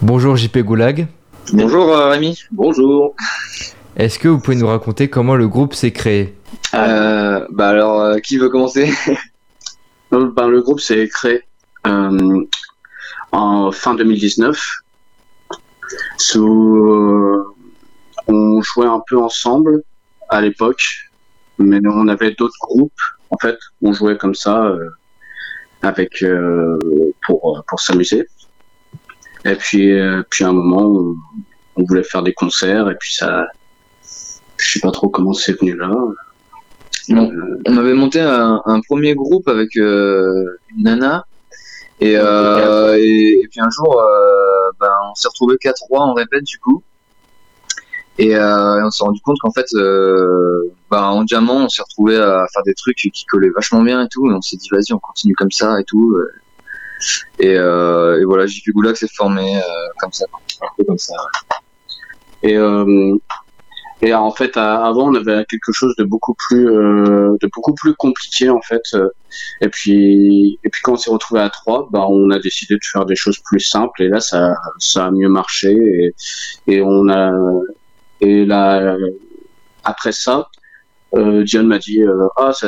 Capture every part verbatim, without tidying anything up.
Bonjour J P Goulag. Bonjour euh, Rémi. Bonjour. Est-ce que vous pouvez nous raconter comment le groupe s'est créé ? euh, Bah alors, euh, qui veut commencer ? ben, Le groupe s'est créé euh, en fin deux mille dix-neuf. Sous, euh, on jouait un peu ensemble à l'époque, mais on avait d'autres groupes. En fait, on jouait comme ça euh, avec euh, pour pour s'amuser. Et puis, euh, puis à un moment, on, on voulait faire des concerts, et puis ça, je sais pas trop comment c'est venu là. Non, euh, on avait monté un, un premier groupe avec euh, une nana, et, euh, et, et puis un jour, euh, ben, on s'est retrouvés qu'à trois en répète du coup, et, euh, et on s'est rendu compte qu'en fait, euh, ben, en diamant, on s'est retrouvés à faire des trucs qui collaient vachement bien et tout, et on s'est dit vas-y, on continue comme ça et tout. Euh, Et, euh, et voilà, J P Goulag s'est formé euh, comme ça, un peu comme ça. Et, euh, et en fait, à, avant, on avait quelque chose de beaucoup plus, euh, de beaucoup plus compliqué en fait. Et puis, et puis quand on s'est retrouvé à trois, bah, on a décidé de faire des choses plus simples. Et là, ça, ça a mieux marché. Et, et on a, et là, après ça, euh, Diane m'a dit, euh, ah, ça,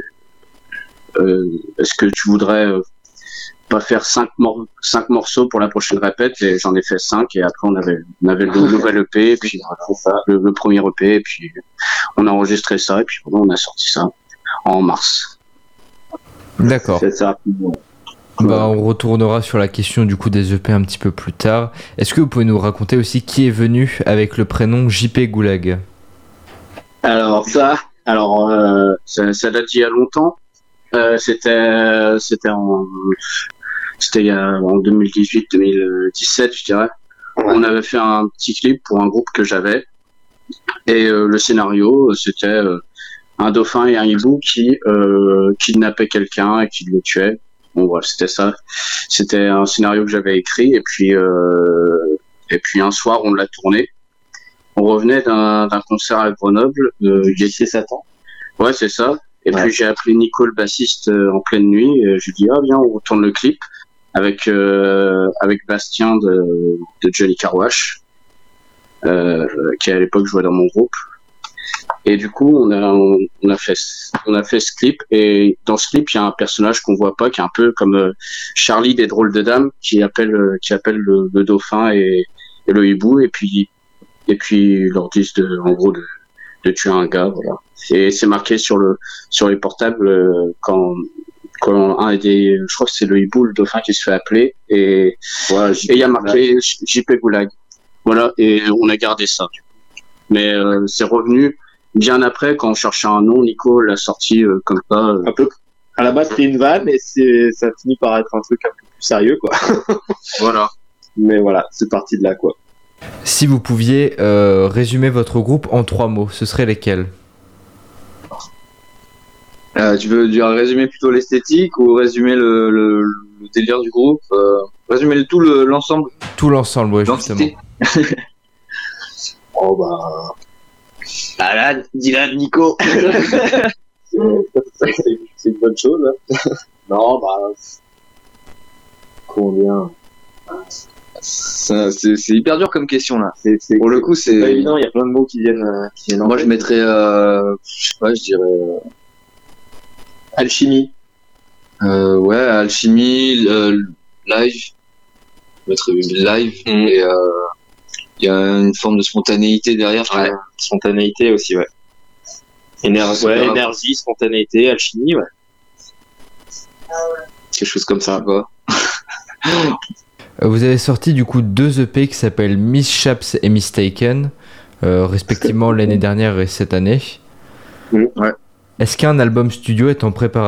euh, est-ce que tu voudrais euh, pas faire cinq, mor- cinq morceaux pour la prochaine répète, et j'en ai fait cinq, et après on avait, on avait le nouvel E P, et puis voilà, le, le premier E P, et puis on a enregistré ça, et puis voilà, on a sorti ça en mars. D'accord. C'est ça. Bah, on retournera sur la question du coup des E P un petit peu plus tard. Est-ce que vous pouvez nous raconter aussi qui est venu avec le prénom J P Goulag ? Alors ça, alors euh, ça, ça date d'il y a longtemps. Euh, c'était, c'était en C'était il y a, en deux mille dix-huit deux mille dix-sept, je dirais. Ouais. On avait fait un petit clip pour un groupe que j'avais. Et euh, le scénario, c'était euh, un dauphin et un hibou qui euh, kidnappaient quelqu'un et qui le tuaient. Bon, voilà, c'était ça. C'était un scénario que j'avais écrit. Et puis, euh, et puis un soir, on l'a tourné. On revenait d'un, d'un concert à Grenoble, euh, Gaëtier Satan. Ouais, c'est ça. Et ouais. Puis j'ai appelé Nico, le bassiste, euh, en pleine nuit. Et je lui ai dit, ah viens, on retourne le clip. Avec euh, avec Bastien de, de Johnny Car Wash, euh, qui à l'époque jouait dans mon groupe. Et du coup, on a on, on a fait on a fait ce clip. Et dans ce clip, il y a un personnage qu'on voit pas, qui est un peu comme euh, Charlie des Drôles de Dames, qui appelle euh, qui appelle le, le dauphin et, et le hibou, et puis et puis ils leur disent de en gros de de tuer un gars, voilà. Et c'est marqué sur le sur les portables euh, quand quand un des, je crois que c'est le hibou, le dauphin qui se fait appeler, et voilà, et il y a marqué J P Goulag. Voilà, et on a gardé ça. Mais euh, c'est revenu bien après, quand on cherchait un nom. Nico l'a sorti euh, comme ça. Euh... Un peu. À la base, c'était une vanne, et c'est, ça finit par être un truc un peu plus sérieux, quoi. Voilà. Mais voilà, c'est parti de là, quoi. Si vous pouviez euh, résumer votre groupe en trois mots, ce seraient lesquels ? Euh, tu veux dire résumer plutôt l'esthétique ou résumer le, le, le délire du groupe, euh, résumer le, tout le, l'ensemble Tout l'ensemble, ouais, justement. Oh bah... Ah là, dis-la Nico. c'est, c'est, c'est une bonne chose. Hein. Non, bah... Combien Ça, c'est, c'est hyper dur comme question là. C'est, c'est, Pour le coup, c'est... c'est pas évident, il y a plein de mots qui viennent... Qui viennent Moi, je mettrais... Euh, je sais pas, je dirais... Euh, alchimie. Euh, ouais, alchimie, euh, live. Je mettrais live. Mmh. Et il euh, y a une forme de spontanéité derrière. Ouais, spontanéité aussi, ouais. Énergie, ouais, énergie, spontanéité, alchimie, ouais. Quelque chose comme ça, quoi. Vous avez sorti du coup deux E P qui s'appellent Mishaps et Mistaken, euh, respectivement l'année dernière et cette année. Mmh, ouais. Est-ce qu'un album studio est en préparation ?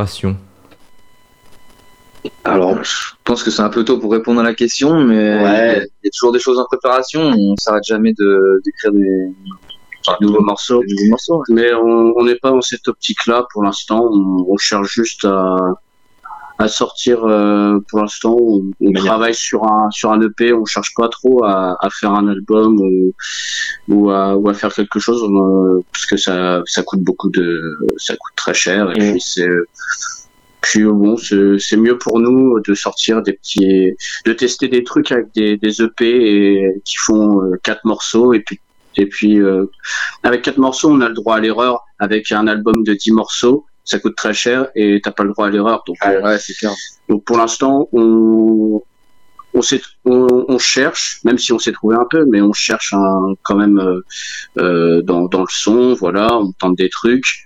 Alors, je pense que c'est un peu tôt pour répondre à la question, mais ouais. Il y a toujours des choses en préparation. On s'arrête jamais de, d'écrire des, enfin, de nouveaux morceaux. Des nouveaux morceaux ouais. Mais on n'est pas dans cette optique-là pour l'instant. On, on cherche juste à, à sortir. Euh, pour l'instant, on, on travaille sur un sur un E P. On cherche pas trop à, à faire un album ou ou à, ou à faire quelque chose, euh, parce que ça ça coûte beaucoup de ça coûte très cher, et mmh. puis c'est Puis bon, c'est, c'est mieux pour nous de sortir des petits, de tester des trucs avec des, des E P et qui font euh, quatre morceaux et puis et puis euh, avec quatre morceaux, on a le droit à l'erreur. Avec un album de dix morceaux, ça coûte très cher et t'as pas le droit à l'erreur. Donc ah, ouais, c'est clair. Donc pour l'instant, on on, sait, on on cherche, même si on s'est trouvé un peu, mais on cherche un, quand même euh, euh, dans dans le son, voilà, on tente des trucs.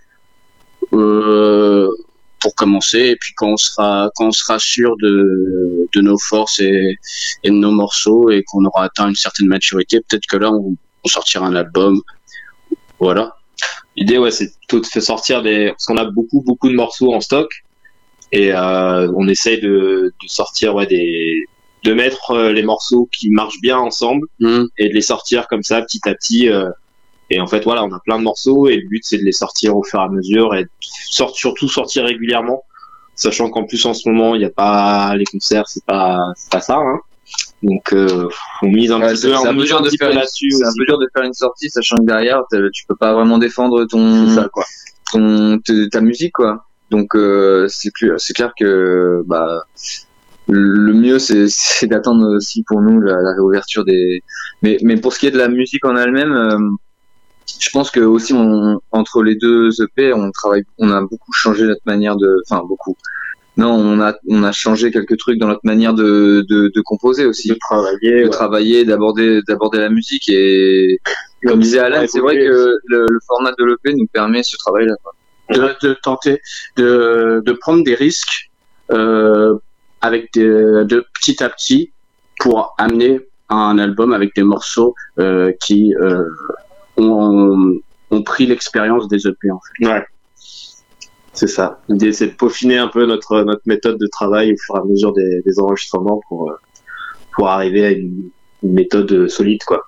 Euh, pour commencer, et puis quand on sera quand on sera sûr de de nos forces et, et de nos morceaux et qu'on aura atteint une certaine maturité, peut-être que là on, on sortira un album, voilà. L'idée, ouais, c'est plutôt de faire sortir des, parce qu'on a beaucoup beaucoup de morceaux en stock et euh, on essaye de de sortir ouais des de mettre euh, les morceaux qui marchent bien ensemble mmh. et de les sortir comme ça petit à petit. Euh, Et en fait, voilà, on a plein de morceaux et le but, c'est de les sortir au fur et à mesure et sort, surtout sortir régulièrement, sachant qu'en plus, en ce moment, il n'y a pas les concerts, c'est pas, c'est pas ça, hein. Donc, euh, on mise un ouais, petit peu, c'est un peu dur de faire une, là-dessus. C'est un peu dur de faire une sortie, sachant que derrière, tu peux pas vraiment défendre ton, c'est ça, quoi. ton, ta musique, quoi. Donc, euh, c'est clair, c'est clair que, bah, le mieux c'est, c'est d'attendre aussi pour nous la, la réouverture des, mais, mais pour ce qui est de la musique en elle-même, euh, je pense que aussi on, entre les deux E P, on travaille, on a beaucoup changé notre manière de, enfin beaucoup. Non, on a on a changé quelques trucs dans notre manière de de, de composer aussi, de travailler, de ouais. travailler, d'aborder d'aborder la musique et comme disait Alan, c'est vrai que le, le format de l'E P nous permet ce travail-là. De, de tenter de de prendre des risques euh, avec des, de petit à petit pour amener un album avec des morceaux euh, qui euh, ont, ont pris l'expérience des E P en fait. Ouais. C'est ça. L'idée, c'est de peaufiner un peu notre notre méthode de travail au fur et à mesure des, des enregistrements pour pour arriver à une, une méthode solide, quoi.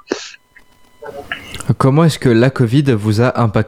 Comment est-ce que la Covid vous a impacté ?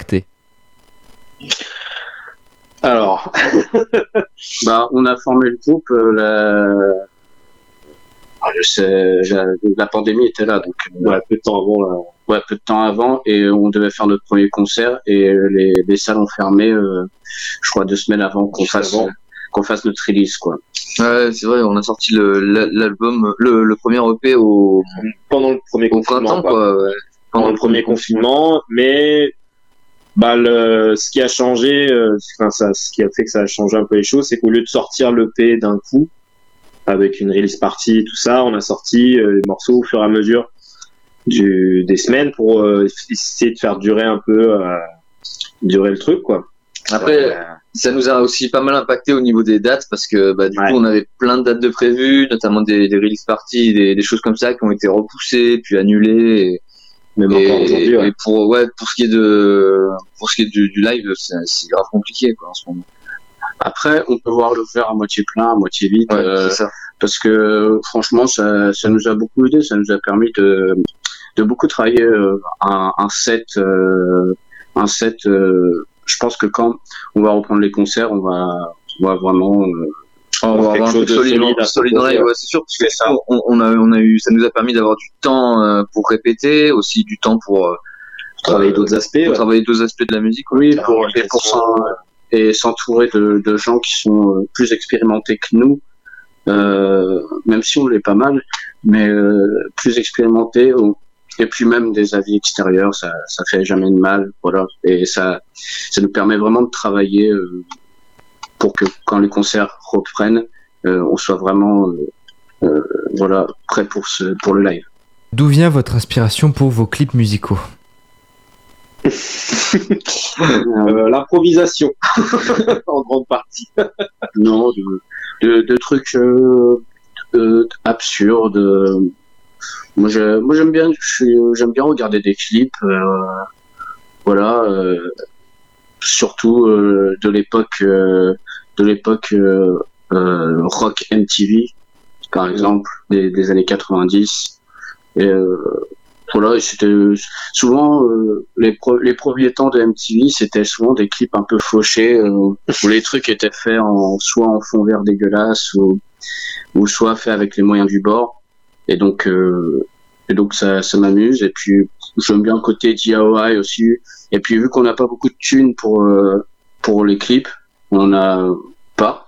Alors, bah, on a formé le groupe. Euh, la... Ah, je sais, la, la pandémie était là, donc euh, ouais, peu de temps avant. Là. Ouais, peu de temps avant, et on devait faire notre premier concert, et les, les salles ont fermé, euh, je crois, deux semaines avant qu'on fasse avant. qu'on fasse notre release, quoi. Ouais, c'est vrai, on a sorti le l'album, le, le premier E P au pendant le premier au confinement, printemps, quoi. Ouais. Pendant, pendant le premier confinement, mais bah le ce qui a changé, euh, enfin ça, ce qui a fait que ça a changé un peu les choses, c'est qu'au lieu de sortir l'E P d'un coup avec une release party, tout ça, on a sorti euh, les morceaux au fur et à mesure du des semaines pour euh, essayer de faire durer un peu euh, durer le truc, quoi. Après, euh, ça nous a aussi pas mal impacté au niveau des dates parce que bah du ouais. coup on avait plein de dates de prévues, notamment des, des release parties, des, des choses comme ça qui ont été repoussées puis annulées. Et, même et, encore aujourd'hui. Ouais. Et pour ouais pour ce qui est de pour ce qui est du, du live, c'est, c'est grave compliqué, quoi, en ce moment. Après, on peut voir le verre à moitié plein, à moitié vide, ouais, euh, c'est ça. Parce que franchement, ça, ça nous a beaucoup aidé, ça nous a permis de, de beaucoup travailler euh, un, un set, euh, un set. Euh, je pense que quand on va reprendre les concerts, on va, on va vraiment euh, on va avoir un truc solide, solide dans live, ouais, c'est sûr, parce que ça, on, on a, on a eu, ça nous a permis d'avoir du temps euh, pour répéter, aussi du temps pour euh, travailler d'autres aspects, pour ouais. travailler d'autres aspects de la musique, oui, ouais, pour, et pour s'en, et s'entourer de, de gens qui sont plus expérimentés que nous, euh, même si on l'est pas mal, mais euh, plus expérimentés, et puis même des avis extérieurs, ça, ça fait jamais de mal, voilà, et ça, ça nous permet vraiment de travailler euh, pour que quand les concerts reprennent, euh, on soit vraiment, euh, euh, voilà, prêt pour ce, pour le live. D'où vient votre inspiration pour vos clips musicaux ? euh, l'improvisation en grande partie. Non, de, de, de trucs euh, de, absurdes. Moi, je, moi, j'aime bien, je suis, j'aime bien regarder des clips. Euh, voilà, euh, surtout euh, de l'époque, euh, de l'époque euh, euh, rock M T V, par exemple, des, des années quatre-vingt-dix. Et euh, voilà, c'était souvent euh, les pro- les premiers temps de M T V, c'était souvent des clips un peu fauchés euh, où les trucs étaient faits en soit en fond vert dégueulasse ou ou soit faits avec les moyens du bord. Et donc euh, et donc ça ça m'amuse. Et puis j'aime bien le côté D I Y aussi. Et puis vu qu'on n'a pas beaucoup de thunes pour euh, pour les clips, on en a pas.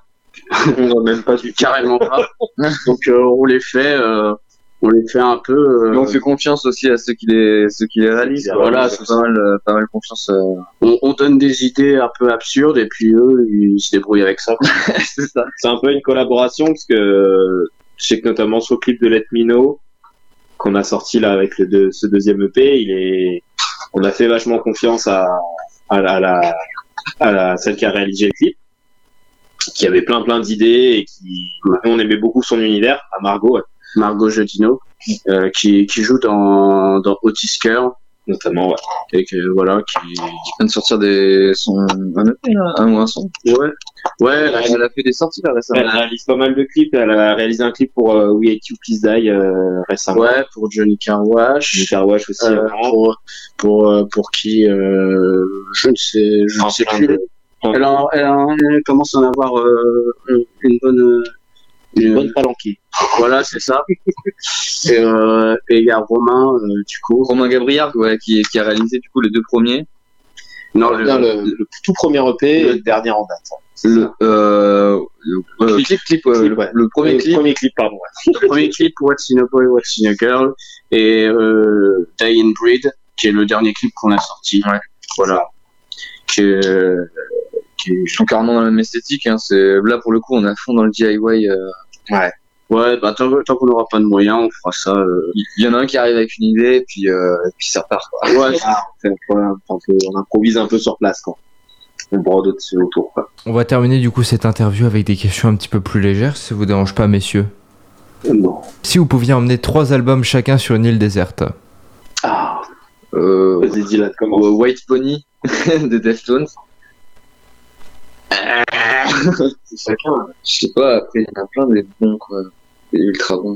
Non, même pas du carrément pas. Donc euh, on les fait, euh, on les fait un peu. Euh, Et on fait confiance aussi à ceux qui les, ceux qui les réalisent. Quoi. Voilà, c'est c'est pas mal, euh, pas mal confiance. Euh... on, on donne des idées un peu absurdes et puis eux ils se débrouillent avec ça. c'est ça. C'est un peu une collaboration parce que je sais que notamment sur le clip de Let Me Know qu'on a sorti là avec le deux, ce deuxième E P, il est, on a fait vachement confiance à, à la, à la, à la, celle qui a réalisé le clip, qui avait plein plein d'idées et qui, on aimait beaucoup son univers, à Margot, ouais. Margot Jodino, euh, qui, qui joue dans, dans Otis Kerr, notamment, ouais. Et que, voilà, qui, qui vient de sortir des, son, un E P, là, un ou un son. Ouais. Ouais, elle, a, elle a fait des sorties, là, récemment. Elle réalise pas mal de clips, elle a réalisé un clip pour euh, We Hate You Please Die, euh, récemment. Ouais, pour Johnny Carwash. Johnny Carwash aussi, euh, pour, pour, euh, pour qui, euh, je ne sais, je ne sais plus. De... Elle, en, elle, en, elle commence à en avoir, euh, une bonne, une, une bonne palanquée. Voilà, c'est ça. Et euh, et il y a Romain, euh, du coup. Romain Gabriard, ouais, qui, qui a réalisé, du coup, les deux premiers. Non, le, le, le, le tout premier E P et le dernier en date. Le, euh, le, euh, clip, clip, euh, clip, ouais. le, le premier le clip. premier clip, pardon. Ouais. Le premier clip, What's in a Boy, What's in a Girl, et euh, Die in Breed, qui est le dernier clip qu'on a sorti. Ouais. Voilà. Qui, euh, qui sont carrément dans la même esthétique. Hein. C'est là pour le coup, on est à fond dans le D I Y. Euh... Ouais. Ouais, bah tant, tant qu'on n'aura pas de moyens, on fera ça. Euh... Il y en a un qui arrive avec une idée, et puis euh, et puis ça repart. Quoi. Ouais, ça, ouais, on, on improvise un peu sur place, quoi. On brode au-dessus autour, quoi. On va terminer du coup cette interview avec des questions un petit peu plus légères, si ça vous dérange pas, messieurs. Non. Si vous pouviez emmener trois albums chacun sur une île déserte. Ah. Euh, Vas-y, dis-la, comment euh, White Pony de Deftones. C'est chacun. Je sais pas, après il y en a plein des bons, quoi. Des ultra bons.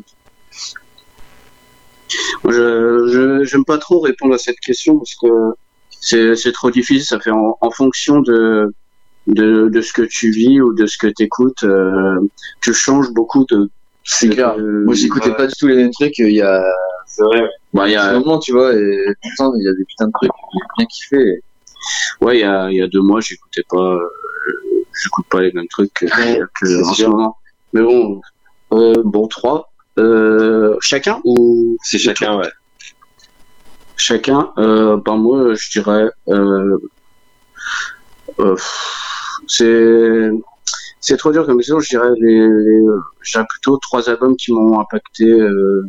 Moi, je, je, j'aime pas trop répondre à cette question parce que c'est, c'est trop difficile. Ça fait en, en fonction de, de, de ce que tu vis ou de ce que t'écoutes. Euh, tu changes beaucoup de. C'est clair. Euh, Moi, j'écoutais ouais. pas du tout les mêmes trucs. Il y a. C'est vrai. Bah, il y a un moment, tu vois, et pourtant, il y a des putains de trucs que j'ai bien kiffé. Et... Ouais, il y a, il y a deux mois, j'écoutais pas, euh, j'écoute pas les mêmes trucs que, que en ce moment. Mais bon, euh, bon, trois. Euh, chacun ou c'est chacun, ouais. Chacun. Euh, ben moi, je dirais, euh, euh, c'est, c'est trop dur comme question. Je dirais les, les je dirais plutôt trois albums qui m'ont impacté euh,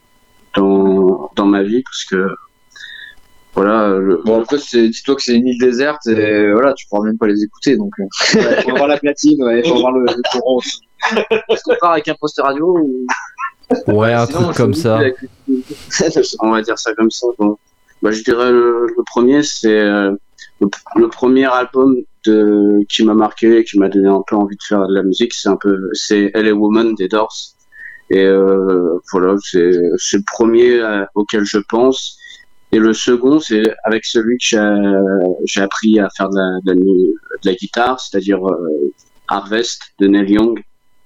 dans dans ma vie parce que voilà. Le... Bon après, c'est, dis-toi que c'est une île déserte et voilà, tu pourras même pas les écouter donc. Ouais, faut avoir la platine, ouais, faut avoir le, le courant aussi. Est-ce qu'on part avec un poste radio ou... Ouais, un Sinon, truc comme ça. Avec... On va dire ça comme ça. Bon. Bah, je dirais le, le premier, c'est euh, le, le premier album de qui m'a marqué, qui m'a donné un peu envie de faire de la musique. C'est un peu, c'est L A Woman des Doors. Et euh, voilà, c'est c'est le premier euh, auquel je pense. Et le second, c'est avec celui que j'ai, j'ai appris à faire de la, de la, de la guitare, c'est-à-dire euh, Harvest de Neil Young.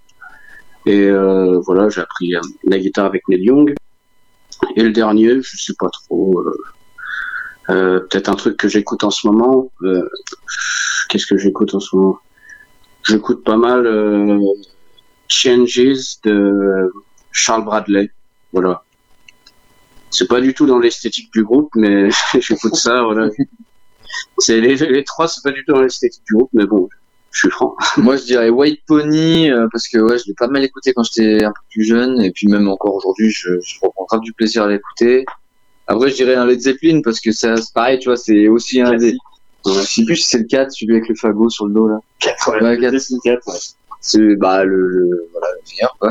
Et euh, voilà, j'ai appris euh, la guitare avec Neil Young. Et le dernier, je sais pas trop. Euh, euh, peut-être un truc que j'écoute en ce moment. Euh, qu'est-ce que j'écoute en ce moment? J'écoute pas mal euh, Changes de Charles Bradley. Voilà. C'est pas du tout dans l'esthétique du groupe, mais j'écoute ça. Voilà. C'est les, les trois, c'est pas du tout dans l'esthétique du groupe, mais bon. Je suis franc. Moi, je dirais White Pony, euh, parce que ouais, je l'ai pas mal écouté quand j'étais un peu plus jeune, et puis même encore aujourd'hui, je, je reprends grave du plaisir à l'écouter. Après, je dirais un Led Zeppelin, parce que ça, c'est pareil, tu vois, c'est aussi un des... Je sais plus si c'est le quatre, celui avec le fagot sur le dos, là. quatre, ouais. Ouais, quatre, c'est quatre, ouais. C'est, bah, le, le, voilà, le meilleur, quoi.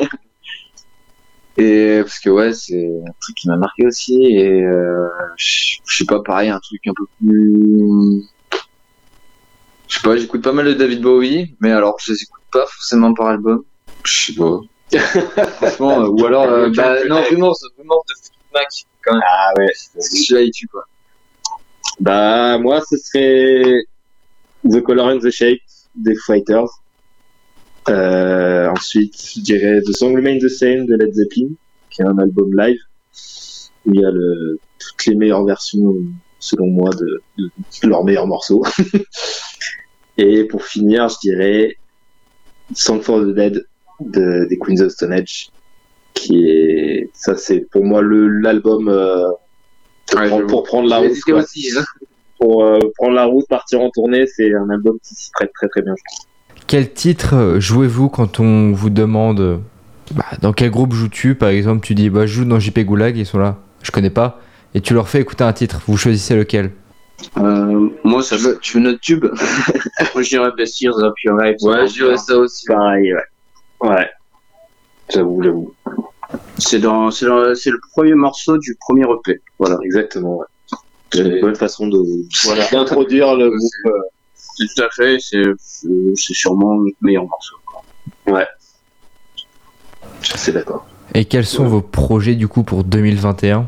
Et, parce que ouais, c'est un truc qui m'a marqué aussi, et, euh, je sais pas, pareil, un truc un peu plus... Je sais pas, j'écoute pas mal de David Bowie, mais alors je les écoute pas forcément par album. Je sais pas. Franchement, euh, ou alors, euh, bah non, Rumors, Rumors de Fleetwood Mac, quand même. Ah ouais. Celui-là, il tue, quoi. Bah, moi, ce serait The Color and the Shape des Foo Fighters. Euh, ensuite, je dirais The Song Remains the Same de Led Zeppelin, qui est un album live, où il y a le, toutes les meilleures versions, selon moi, de, de, de leurs meilleurs morceaux. Et pour finir, je dirais Song for the Dead de, des Queens of Stone Age, qui est, ça c'est pour moi le l'album euh, pour, Ouais, prendre, je- pour prendre la J'ai route, hésité quoi. aussi, hein. Pour euh, prendre la route, partir en tournée, c'est un album qui s'y prête très très bien. je trouve. Quel titre euh, jouez-vous quand on vous demande euh, bah, dans quel groupe joues-tu? Par exemple, tu dis bah, je joue dans J P Goulag, ils sont là, je connais pas. Et tu leur fais écouter un titre, vous choisissez lequel? Euh, moi, ça Tu veux, tu veux notre tube? moi, je dirais Best Years of Your Life. Ouais, je dirais ça aussi. Pareil, ouais. Ouais. J'avoue, j'avoue. C'est dans, c'est dans, c'est le premier morceau du premier E P. Voilà. Exactement, ouais. C'est C'est- une bonne façon de, Voilà. d'introduire le Ouais, groupe. c'est- euh, C'est tout à fait, c'est, euh, c'est sûrement le meilleur morceau. Ouais. Je suis d'accord. Et quels sont vos projets du coup pour deux mille vingt et un?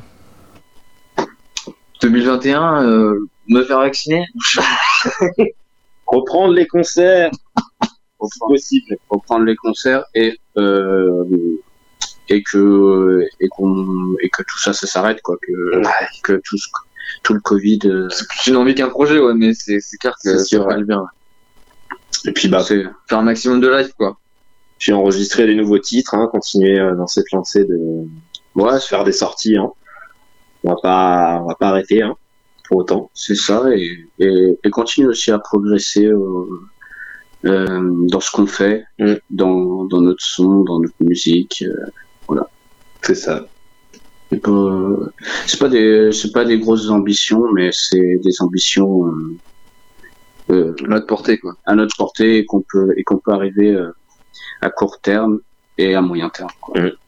deux mille vingt et un, euh, me faire vacciner? Reprendre les concerts, si possible. Reprendre les concerts et, euh, et que, et qu'on, et que tout ça, ça s'arrête, quoi, que, que tout ce, tout le Covid, euh, C'est plus une envie qu'un projet, ouais, mais c'est, c'est clair que C'est ça sûr, ferait ouais. du bien. Et puis bah, C'est faire un maximum de live, quoi. puis enregistrer des nouveaux titres, hein, continuer euh, dans cette lancée de, ouais, se faire des sorties. Hein. On va pas, on va pas arrêter, hein, pour autant. c'est ça, et, et, et continue aussi à progresser, euh, euh, dans ce qu'on fait, Mm. dans, dans notre son, dans notre musique, euh, C'est ça. c'est pas, c'est pas des, c'est pas des grosses ambitions, mais c'est des ambitions, euh, euh, Notre portée, quoi. à notre portée et qu'on peut, et qu'on peut arriver, euh, à court terme et à moyen terme, quoi. Mm.